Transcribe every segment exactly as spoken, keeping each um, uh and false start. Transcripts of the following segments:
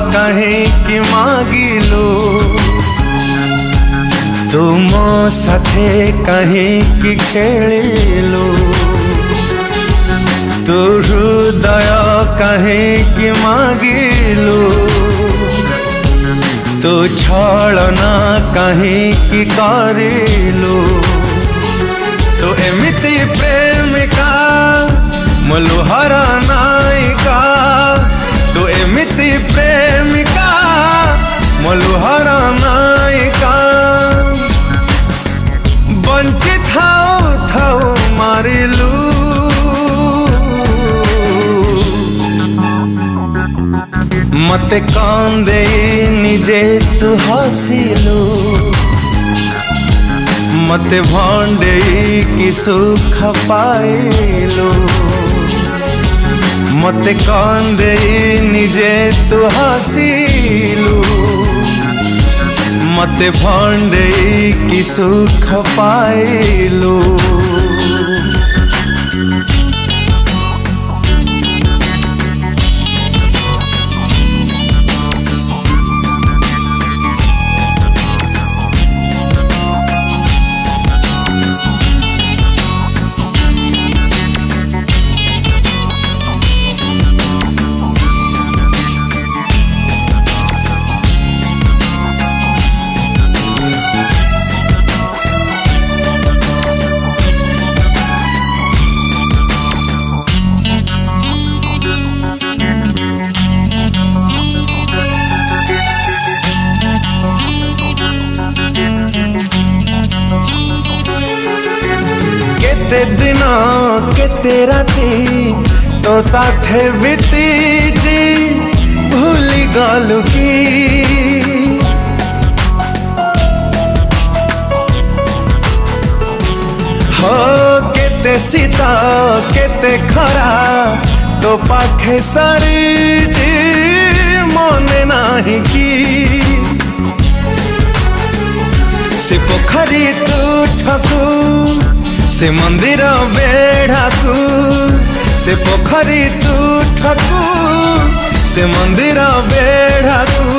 कहीं कि मागिलु तू मो साथे कहीं कि खेलिलु तू हृदय कहीं कि मागिलु तू छलना कहीं कि करिलु तू एमिति प्रेमिका मलुहर नायिका तू एमिति प्रेमिका मलुहर नायिका बंची थाओ थाओ मारिलु मते कांदे निजे तू हसिलु मते भांडे कि सुख पाइलु मते कांदे निजे तू हसिलु मते भांडे कि सुख पाइलु केते दिन केते राती तो साथे बीती जी भूली गलु की हो केते सीता केते खरा तो पाखे सारी जी मने नाही की से पोखरी तू ठकू से मंदिर बेढ़ा तू से पोखरी तू ठकू से मंदिर बेढ़ा तू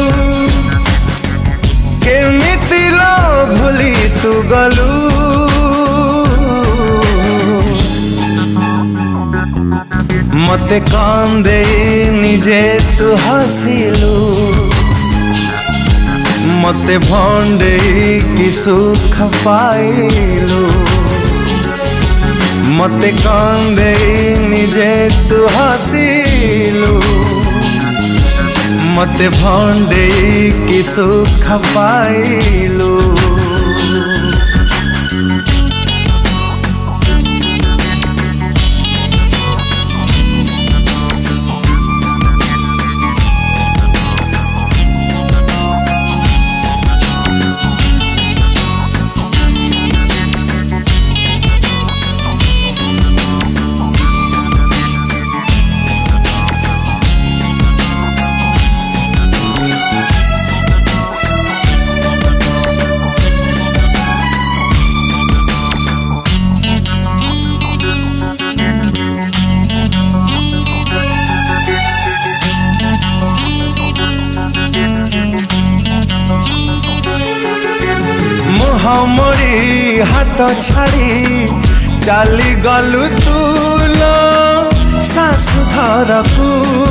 केमिति लो भूली तू गलु मते कांदे निजे तू हसिलु मते भांडे कि सुख पाइलु मते कांदे निजे तू हसिलु मते भांडे कि सुख पाइलु मोरी हाथ छाड़ी चाली गलु तुलो सासु घर को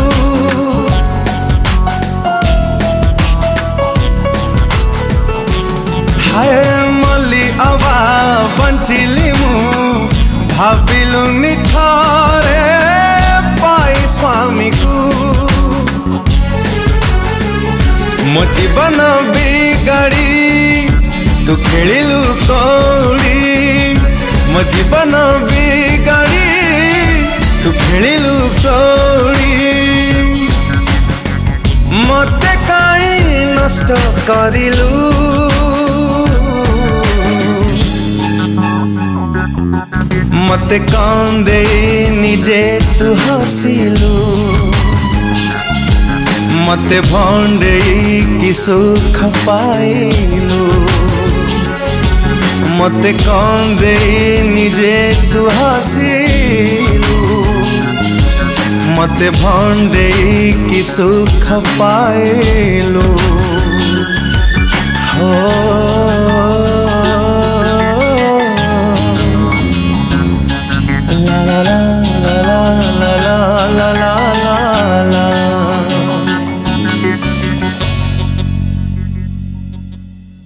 हाय मली अबा बंचिली मु भाविलु निथारे पाई स्वामी को मो जीवन बिगाड़ी तू खेलिलु कौड़ी मो जीवन बिगाड़ी तू खेलिलु कौड़ी मते काई नष्ट करिलु मते कांदे निजे तू हसिलु मते भांडे कि सुख पाइलु मते कांदे निजे तू हसिलु मते भंडे की सुख पाएलु हो।